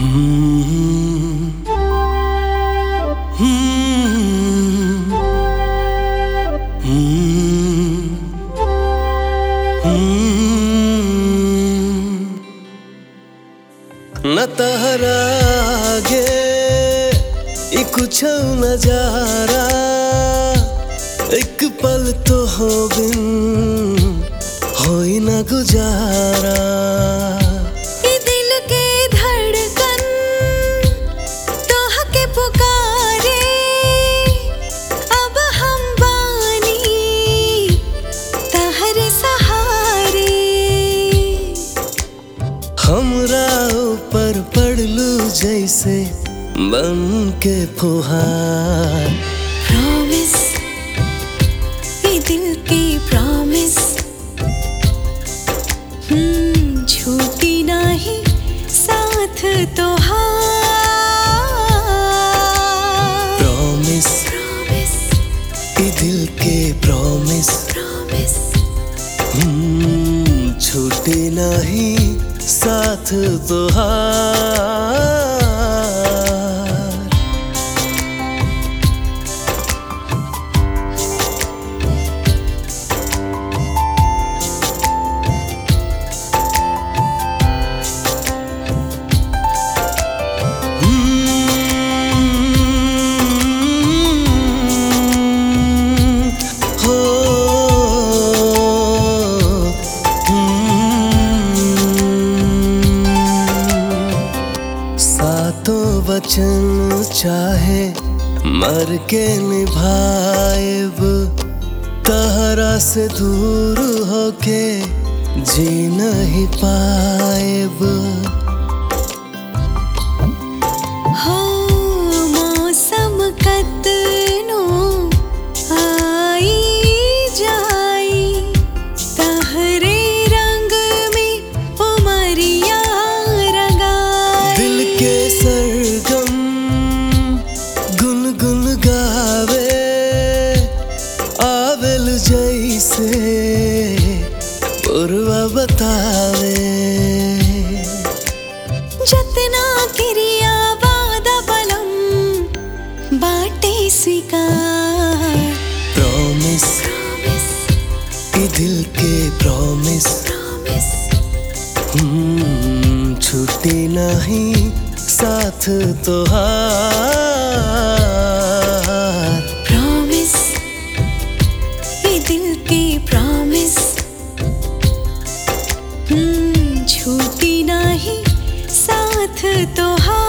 न तहरा आगे कुछ नजारा, एक पल तो हो बिन होई न गुजारा। ये दिल के धड़कन तोह के पुकारे, अब हम बानी तहरे सहारे। हमरा ऊपर पड़लू जैसे बन के फुहार। प्रॉमिस, ये दिल की प्रॉमिस, छूटी नहीं साथ तोहार। प्रॉमिस, ये दिल के प्रॉमिस, छूटी नहीं साथ तोहार। वचन चाहे मर के निभाएब, तहरा से दूर होके जी नहीं पाएब। हो मौसम कतनो आई जाई, तहरे रंग में उमरिया रंगाई। दिल के सरगम गुनगुन गावे, आवेल जैसे पुरवा बतावे। जतना क्रिया वादा बलम बाटे स्वीकार। प्रॉमिस, ये दिल के प्रॉमिस, छूटी नहीं साथ तोहार। प्रॉमिस, ये दिल की प्रॉमिस, छूटी नहीं साथ तोहार।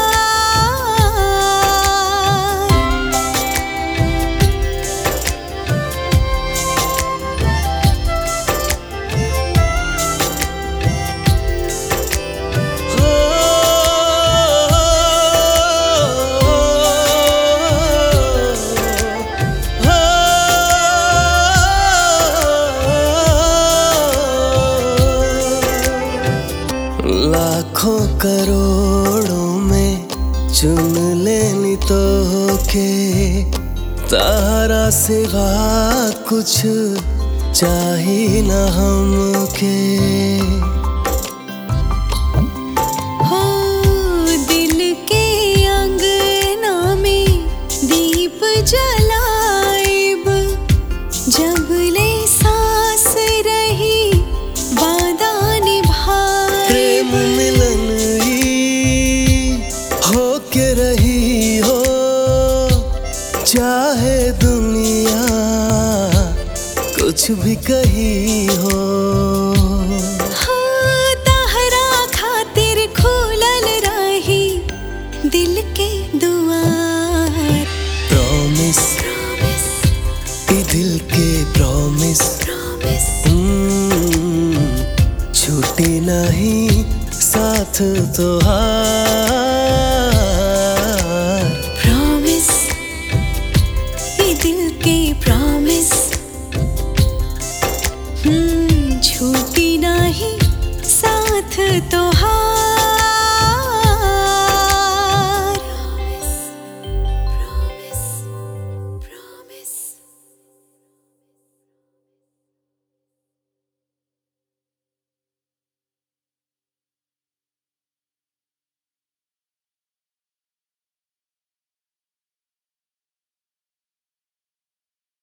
लाखों करोड़ों में चुन लेनी तो के, तारा सिवा कुछ चाहिए न हमके। हो दिल के अंगना में दीप जलाएब, जब ले सांस रही वादा निभाए। प्रेम मिलन हो के रही हो, चाहे दुनिया कुछ भी कही हो। हाँ, तहरा खातिर खुलल रही दिल के दुआर। प्रॉमिस, ये दिल के प्रॉमिस, छूटी नहीं साथ तोहार। प्रॉमिस, ये दिल के प्रॉमिस, छूटी नहीं साथ तोहार।